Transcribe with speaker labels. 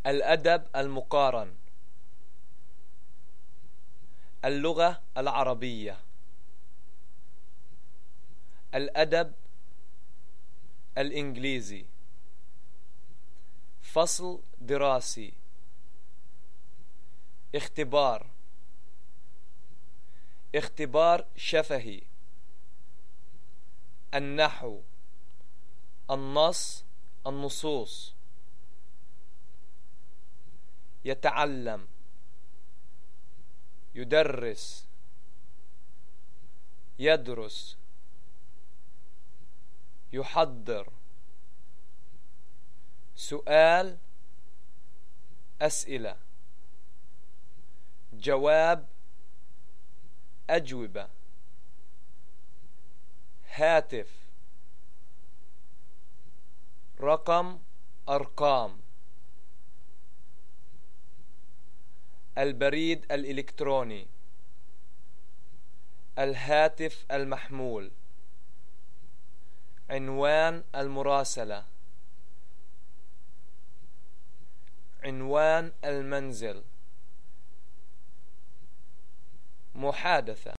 Speaker 1: الأدب المقارن. اللغة العربية. الأدب الإنجليزي. فصل دراسي. اختبار. اختبار شفهي. النحو. النص. النصوص. يتعلم. يدرس. يدرس. يحضر. سؤال. أسئلة. جواب. أجوبة. هاتف. رقم. أرقام. البريد الإلكتروني. الهاتف المحمول. عنوان المراسلة. عنوان المنزل. محادثة.